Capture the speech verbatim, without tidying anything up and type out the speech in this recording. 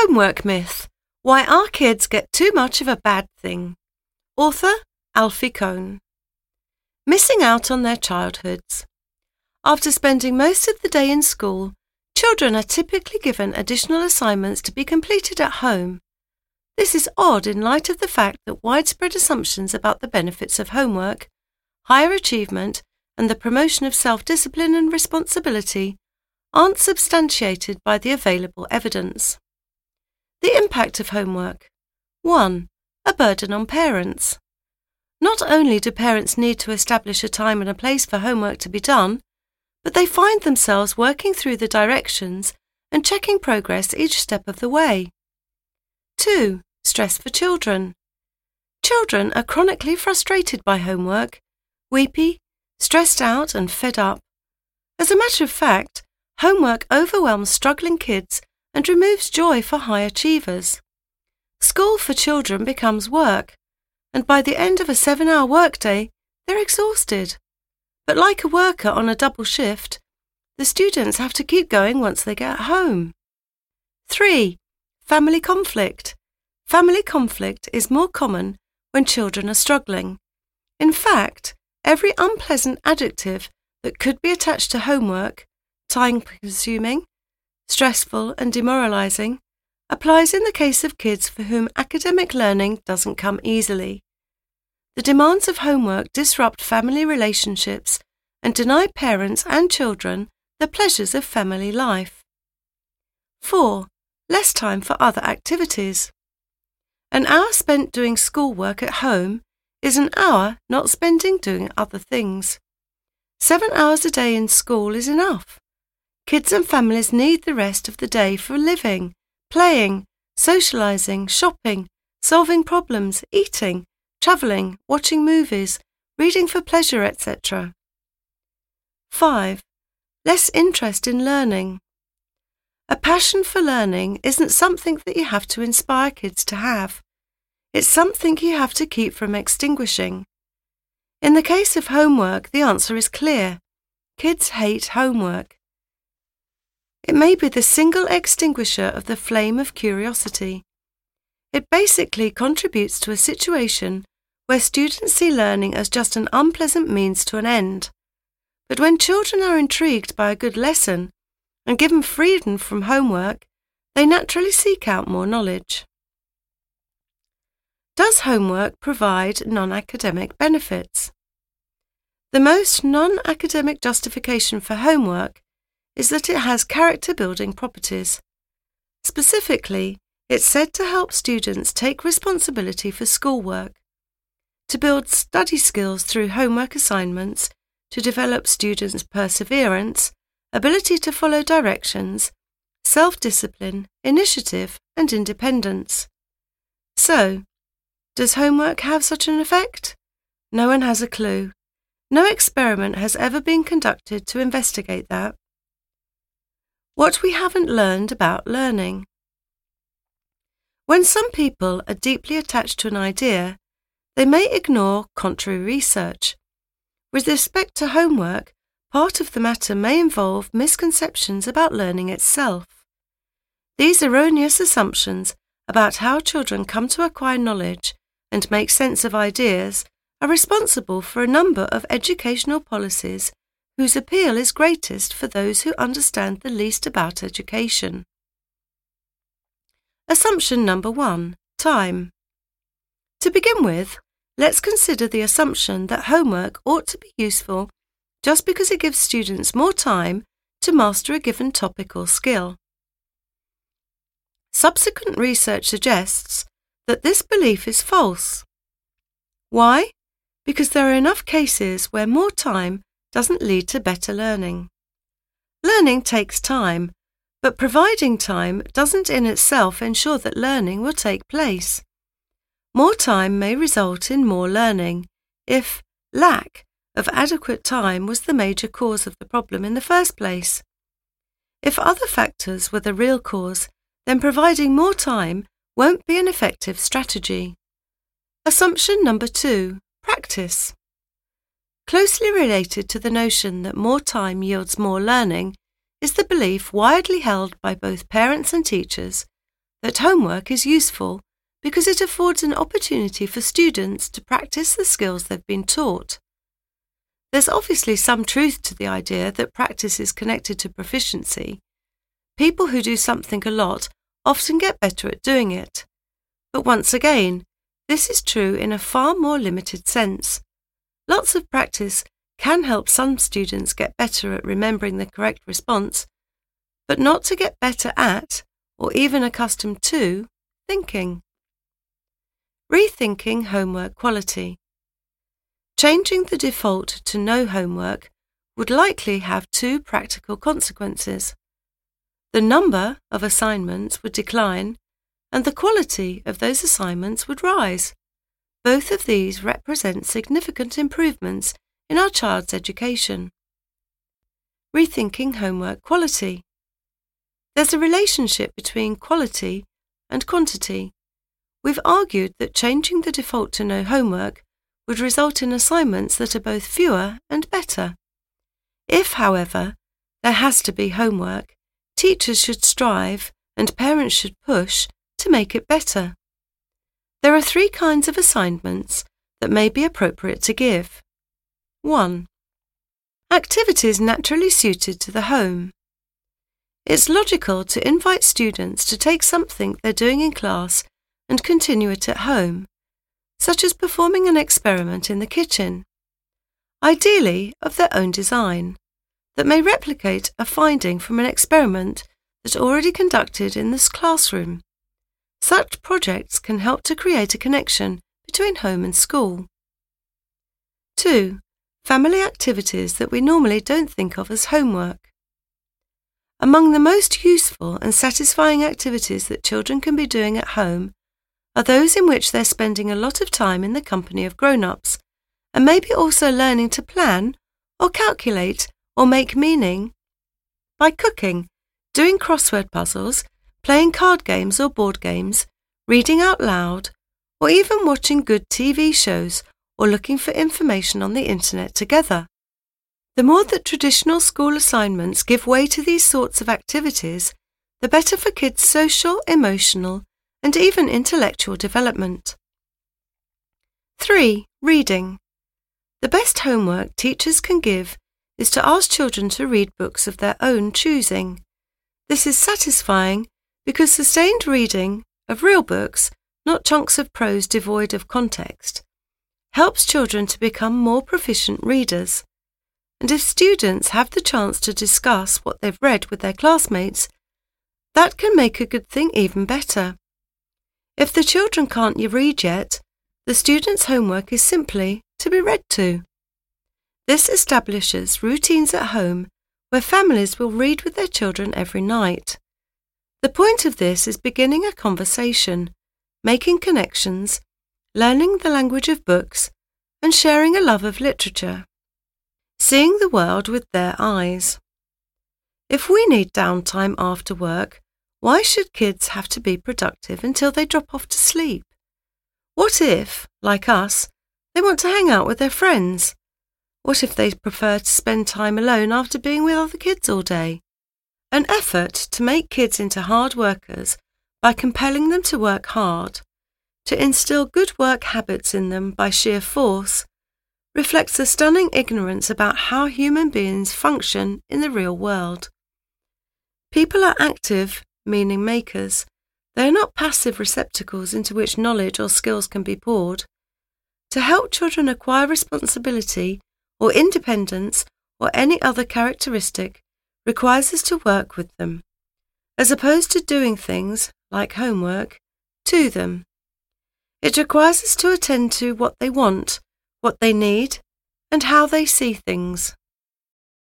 Homework myth: why our kids get too much of a bad thing. Author Alfie Kohn. Missing out on their childhoods. After spending most of the day in school, children are typically given additional assignments to be completed at home. This is odd in light of the fact that widespread assumptions about the benefits of homework, higher achievement, and the promotion of self-discipline and responsibility aren't substantiated by the available evidence. The impact of homework. one. A burden on parents. Not only do parents need to establish a time and a place for homework to be done, but they find themselves working through the directions and checking progress each step of the way. two. Stress for children. Children are chronically frustrated by homework, weepy, stressed out and fed up. As a matter of fact, homework overwhelms struggling kids and removes joy for high achievers. School for children becomes work, and by the end of a seven-hour workday, they're exhausted. But like a worker on a double shift, the students have to keep going once they get home. three. Family conflict. Family conflict is more common when children are struggling. In fact, every unpleasant adjective that could be attached to homework, time-consuming, stressful and demoralizing, applies in the case of kids for whom academic learning doesn't come easily. The demands of homework disrupt family relationships and deny parents and children the pleasures of family life. four. Less time for other activities. An hour spent doing schoolwork at home is an hour not spending doing other things. Seven hours a day in school is enough. Kids and families need the rest of the day for living, playing, socializing, shopping, solving problems, eating, travelling, watching movies, reading for pleasure, et cetera. five. Less interest in learning. A passion for learning isn't something that you have to inspire kids to have. It's something you have to keep from extinguishing. In the case of homework, the answer is clear. Kids hate homework. It may be the single extinguisher of the flame of curiosity. It basically contributes to a situation where students see learning as just an unpleasant means to an end. But when children are intrigued by a good lesson and given freedom from homework, they naturally seek out more knowledge. Does homework provide non-academic benefits? The most non-academic justification for homework is that it has character-building properties. Specifically, it's said to help students take responsibility for schoolwork, to build study skills through homework assignments, to develop students' perseverance, ability to follow directions, self-discipline, initiative, and independence. So, does homework have such an effect? No one has a clue. No experiment has ever been conducted to investigate that. What we haven't learned about learning. When some people are deeply attached to an idea, they may ignore contrary research. With respect to homework, part of the matter may involve misconceptions about learning itself. These erroneous assumptions about how children come to acquire knowledge and make sense of ideas are responsible for a number of educational policies whose appeal is greatest for those who understand the least about education. Assumption number one, time. To begin with, let's consider the assumption that homework ought to be useful just because it gives students more time to master a given topic or skill. Subsequent research suggests that this belief is false. Why? Because there are enough cases where more time doesn't lead to better learning. Learning takes time, but providing time doesn't in itself ensure that learning will take place. More time may result in more learning if lack of adequate time was the major cause of the problem in the first place. If other factors were the real cause, then providing more time won't be an effective strategy. Assumption number two, practice. Closely related to the notion that more time yields more learning is the belief widely held by both parents and teachers that homework is useful because it affords an opportunity for students to practice the skills they've been taught. There's obviously some truth to the idea that practice is connected to proficiency. People who do something a lot often get better at doing it. But once again, this is true in a far more limited sense. Lots of practice can help some students get better at remembering the correct response, but not to get better at, or even accustomed to, thinking. Rethinking homework quality. Changing the default to no homework would likely have two practical consequences. The number of assignments would decline, and the quality of those assignments would rise. Both of these represent significant improvements in our child's education. Rethinking homework quality. There's a relationship between quality and quantity. We've argued that changing the default to no homework would result in assignments that are both fewer and better. If, however, there has to be homework, teachers should strive and parents should push to make it better. There are three kinds of assignments that may be appropriate to give. one. Activities naturally suited to the home. It's logical to invite students to take something they're doing in class and continue it at home, such as performing an experiment in the kitchen, ideally of their own design, that may replicate a finding from an experiment that's already conducted in this classroom. Such projects can help to create a connection between home and school. two. Family activities that we normally don't think of as homework. Among the most useful and satisfying activities that children can be doing at home are those in which they're spending a lot of time in the company of grown-ups, and maybe also learning to plan or calculate or make meaning by cooking, doing crossword puzzles, playing card games or board games, reading out loud, or even watching good T V shows or looking for information on the internet together. The more that traditional school assignments give way to these sorts of activities, the better for kids' social, emotional, and even intellectual development. three. Reading. The best homework teachers can give is to ask children to read books of their own choosing. This is satisfying because sustained reading of real books, not chunks of prose devoid of context, helps children to become more proficient readers. And if students have the chance to discuss what they've read with their classmates, that can make a good thing even better. If the children can't read yet, the students' homework is simply to be read to. This establishes routines at home where families will read with their children every night. The point of this is beginning a conversation, making connections, learning the language of books, and sharing a love of literature. Seeing the world with their eyes. If we need downtime after work, why should kids have to be productive until they drop off to sleep? What if, like us, they want to hang out with their friends? What if they prefer to spend time alone after being with other kids all day? An effort to make kids into hard workers by compelling them to work hard, to instill good work habits in them by sheer force, reflects a stunning ignorance about how human beings function in the real world. People are active, meaning makers. They are not passive receptacles into which knowledge or skills can be poured. To help children acquire responsibility or independence or any other characteristic requires us to work with them, as opposed to doing things, like homework, to them. It requires us to attend to what they want, what they need, and how they see things.